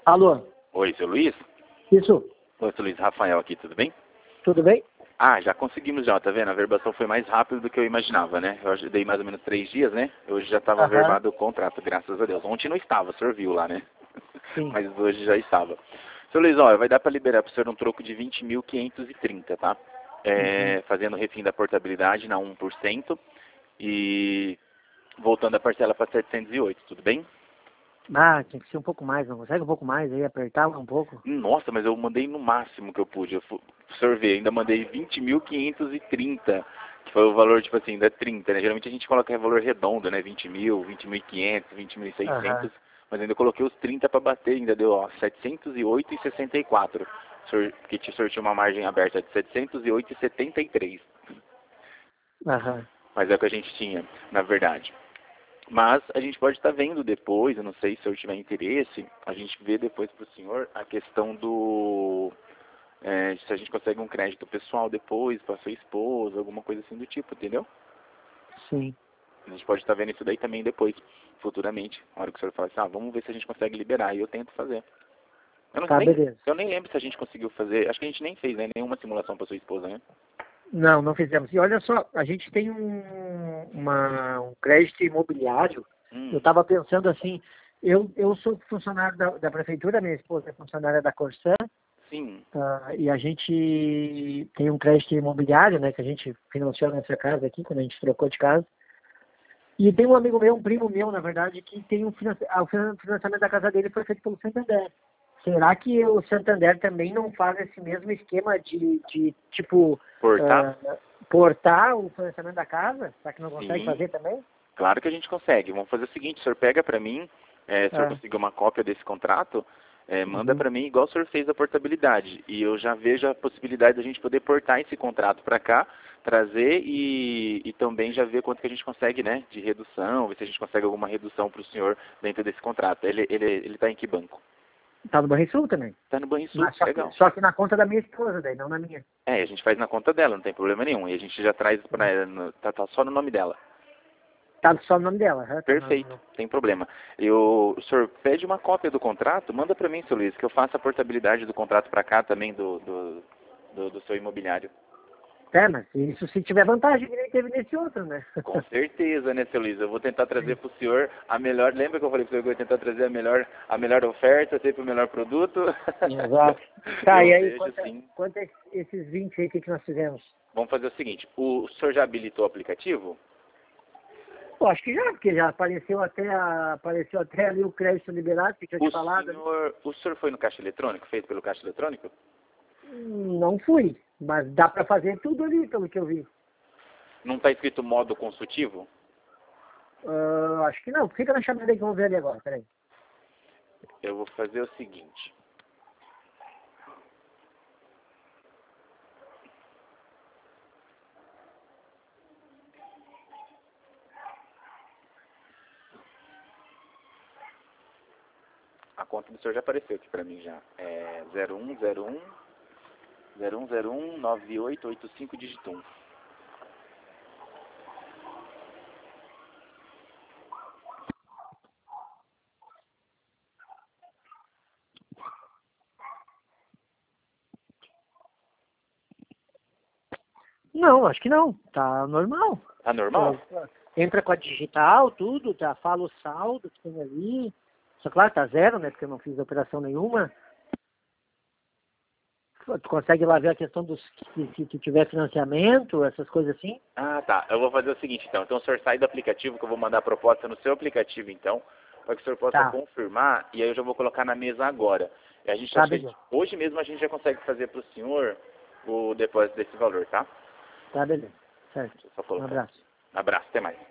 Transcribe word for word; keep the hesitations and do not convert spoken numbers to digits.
Alô? Oi, seu Luiz? Isso? Oi, seu Luiz, Rafael aqui, tudo bem? Tudo bem? Ah, já conseguimos já, tá vendo? A verbação foi mais rápido do que eu imaginava, né? Eu dei mais ou menos três dias, né? Hoje já estava Aham. verbado o contrato, graças a Deus. Ontem não estava, o senhor viu lá, né? Sim. Mas hoje já estava. Seu Luiz, ó, vai dar para liberar para o senhor um troco de vinte mil quinhentos e trinta, tá? É, Uhum. fazendo o refim da portabilidade na um por cento e voltando a parcela para setecentos e oito, tudo bem? Ah, tinha que ser um pouco mais, não consegue um pouco mais aí, apertar um pouco? Nossa, mas eu mandei no máximo que eu pude. Eu fu- senhor vê, ainda mandei vinte mil quinhentos e trinta, que foi o valor, tipo assim, da trinta, né? Geralmente a gente coloca valor redondo, né? vinte mil, vinte mil e quinhentos, vinte mil e Aham. seiscentos, mas ainda coloquei os trinta para bater, ainda deu, ó, setecentos e oito e sessenta e quatro. Senhor- Que te sortiu uma margem aberta de setecentos e oito e setenta e três. Aham. Mas é o que a gente tinha, na verdade. Mas a gente pode estar vendo depois, eu não sei se o senhor tiver interesse, a gente vê depois para o senhor a questão do... é, se a gente consegue um crédito pessoal depois, para sua esposa, alguma coisa assim do tipo, entendeu? Sim. A gente pode estar vendo isso daí também depois, futuramente. Na hora que o senhor fala assim, ah, vamos ver se a gente consegue liberar, e eu tento fazer. Eu, não, Tá, nem, beleza. eu nem lembro se a gente conseguiu fazer, acho que a gente nem fez, né, nenhuma simulação para sua esposa, né? Não, não fizemos. E olha só, a gente tem um, uma, um crédito imobiliário. Eu Hum, estava pensando assim, eu, eu sou funcionário da, da prefeitura, minha esposa é funcionária da Corsã, sim, ah, e a gente tem um crédito imobiliário, né, que a gente financiou nessa casa aqui, quando a gente trocou de casa. E tem um amigo meu, um primo meu, na verdade, que tem um financia... ah, o financiamento da casa dele foi feito pelo Santander. Será que o Santander também não faz esse mesmo esquema de, de tipo, portar? ah, portar o financiamento da casa? Será que não consegue Sim. fazer também? Claro que a gente consegue. Vamos fazer o seguinte, o senhor pega para mim, é, se o senhor Ah, conseguir uma cópia desse contrato, é, manda uhum. para mim igual o senhor fez a portabilidade. E eu já vejo a possibilidade da gente poder portar esse contrato para cá, trazer e, e também já ver quanto que a gente consegue, né, de redução, ver se a gente consegue alguma redução para o senhor dentro desse contrato. Ele ele ele está em que banco? Tá no Banrisul também. Está no Banrisul, Mas só que, legal. só que na conta da minha esposa, daí, não na minha. É, a gente faz na conta dela, não tem problema nenhum. E a gente já traz para tá, tá só no nome dela. Tá só no nome dela, aham, tá no, Perfeito, no... sem problema. Eu, o senhor pede uma cópia do contrato, manda para mim, seu Luiz, que eu faça a portabilidade do contrato para cá também do, do, do, do seu imobiliário. É, mas isso se tiver vantagem que nem teve nesse outro, né? Com certeza, né, seu Luiz? Eu vou tentar trazer para o senhor a melhor... Lembra que eu falei para o senhor que eu vou tentar trazer a melhor, a melhor oferta, sempre o melhor produto? Exato. Tá, e Eu aí, vejo quanto, é- sim. quanto é esses vinte aí, o que, que nós fizemos? Vamos fazer o seguinte, o, o senhor já habilitou o aplicativo? Pô, acho que já, porque já apareceu até, a- apareceu até ali o crédito liberado que eu tinha te O falado ali. senhor, o senhor foi no caixa eletrônico, feito pelo caixa eletrônico? Hum, Não fui, mas dá pra fazer tudo ali, pelo que eu vi. Não está escrito modo consultivo? Ah, acho que não. Fica na chamada aí que eu vou ver ali agora, peraí. Eu vou fazer o seguinte. A conta do senhor já apareceu aqui para mim já. É zero um zero um zero um zero um nove oito oito cinco dígito um. Não, acho que não. Tá normal. Tá normal? Tá- Entra com a digital, tudo, tá, fala o saldo que tem ali. Só claro, tá zero, né? Porque eu não fiz operação nenhuma. Tu consegue lá ver a questão dos se, se tu tiver financiamento, essas coisas assim. Ah, tá. Eu vou fazer o seguinte então. Então o senhor sai do aplicativo, que eu vou mandar a proposta no seu aplicativo então, para que o senhor possa Tá, confirmar, e aí eu já vou colocar na mesa agora. E a gente tá, acha que beleza. hoje mesmo a gente já consegue fazer para o senhor o depósito desse valor, tá? Tá, beleza. Certo. Deixa eu só Um colocar aqui. abraço. Abraço, até mais.